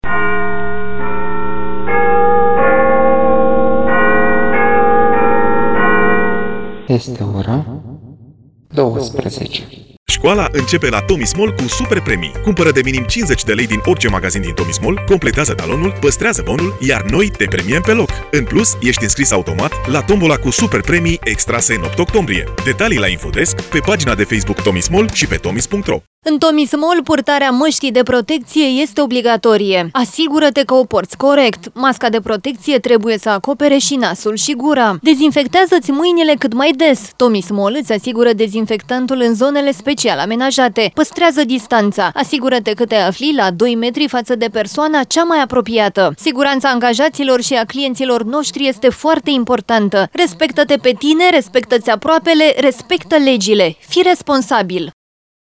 Este ora 12. Școala începe la Tomis Mall cu super premii. Cumpără de minim 50 de lei din orice magazin din Tomis Mall, completează talonul, păstrează bonul, iar noi te premiem pe loc. În plus, ești înscris automat la tombola cu super premii extrase în 8 octombrie. Detalii la Infodesk, pe pagina de Facebook Tomis Mall și pe tomis.ro. În Tomis Mall, purtarea măștii de protecție este obligatorie. Asigură-te că o porți corect. Masca de protecție trebuie să acopere și nasul și gura. Dezinfectează-ți mâinile cât mai des. Tomis Mall îți asigură dezinfectantul în zonele special amenajate. Păstrează distanța. Asigură-te că te afli la 2 metri față de persoana cea mai apropiată. Siguranța angajaților și a clienților noștri este foarte importantă. Respectă-te pe tine, respectă-ți aproapele, respectă legile. Fii responsabil.